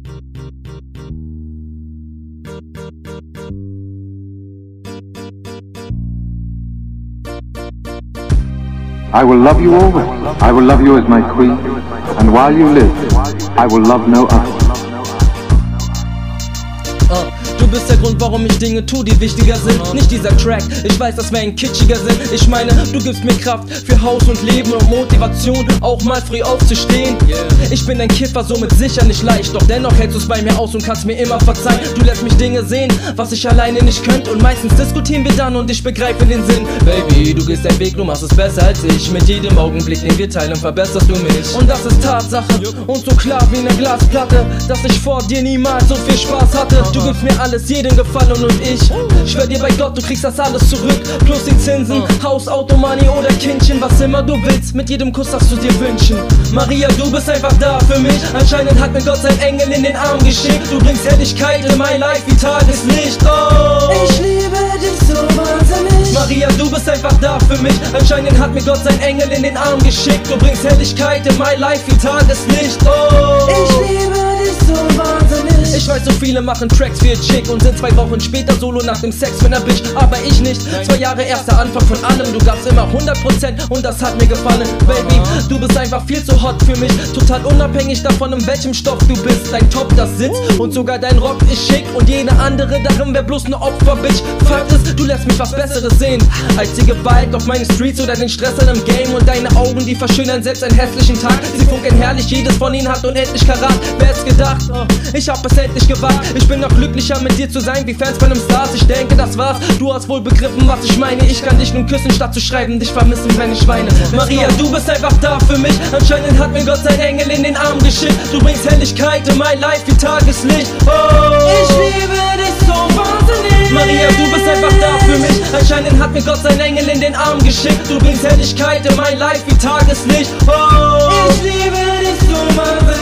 I will love you always. I will love you as my queen, and while you live, I will love no other. Du bist der Grund, warum ich Dinge tue, die wichtiger sind. Nicht dieser Track, ich weiß, das wäre ein kitschiger Sinn. Ich meine, du gibst mir Kraft für Haus und Leben und Motivation, auch mal früh aufzustehen. Ich bin ein Kiffer, somit sicher nicht leicht, doch dennoch hältst du's bei mir aus und kannst mir immer verzeihen. Du lässt mich Dinge sehen, was ich alleine nicht könnte, und meistens diskutieren wir dann und ich begreife den Sinn. Baby, du gehst deinen Weg, du machst es besser als ich. Mit jedem Augenblick, den wir teilen, verbesserst du mich. Und das ist Tatsache und so klar wie eine Glasplatte, dass ich vor dir niemals so viel Spaß hatte. Du gibst mir alles, jeden Gefallen, und ich schwör dir bei Gott, du kriegst das alles zurück, plus die Zinsen, Haus, Auto, Money oder Kindchen, was immer du willst, mit jedem Kuss darfst du dir wünschen. Maria, du bist einfach da für mich, anscheinend hat mir Gott sein Engel in den Arm geschickt. Du bringst Helligkeit in my life wie Tageslicht, oh. Ich liebe dich so wahnsinnig. Maria, du bist einfach da für mich, anscheinend hat mir Gott sein Engel in den Arm geschickt. Du bringst Helligkeit in my life wie Tageslicht, oh. Ich liebe dich so wahnsinnig. Ich weiß, so viele machen Tracks für ihr Chick und sind 2 Wochen später solo nach dem Sex mit einer Bitch, aber ich nicht. 2 Jahre erster Anfang von allem, du gabst immer 100% und das hat mir gefallen. Baby, du bist einfach viel zu hot für mich, total unabhängig davon, in welchem Stoff du bist. Dein Top, das sitzt, und sogar dein Rock ist schick, und jede andere darin wär bloß ne Opfer, Bitch. Fakt ist, du lässt mich was Besseres sehen als die Gewalt auf meinen Streets oder den Stress in einem Game, und deine Augen, die verschönern selbst einen hässlichen Tag. Sie funkeln herrlich, jedes von ihnen hat unendlich Karat. Wer hätt's gedacht? Ich hab es endlich gewagt. Ich bin noch glücklicher mit dir zu sein wie Fans von einem Stars. Ich denke, das war's, du hast wohl begriffen, was ich meine. Ich kann dich nun küssen, statt zu schreiben, dich vermissen, kleine Schweine. Maria, du bist einfach da für mich, anscheinend hat mir Gott sein Engel in den Arm geschickt. Du bringst Helligkeit in my life wie Tageslicht, oh. Ich liebe dich so wahnsinnig. Maria, du bist einfach da für mich, anscheinend hat mir Gott sein Engel in den Arm geschickt. Du bringst Helligkeit in my life wie Tageslicht, oh. Ich liebe dich so wahnsinnig.